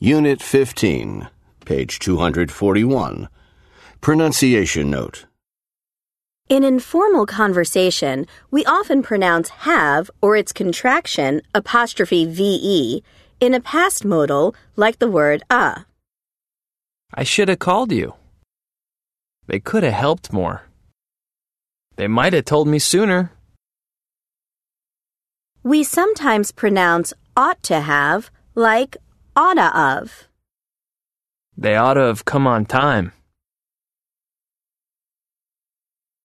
Unit 15, page 241. Pronunciation note. In informal conversation, we often pronounce have or its contraction 'VE in a past modal like the word a. I should have called you. They could have helped more. They might have told me sooner. We sometimes pronounce ought to have like oughta of. They ought to have come on time.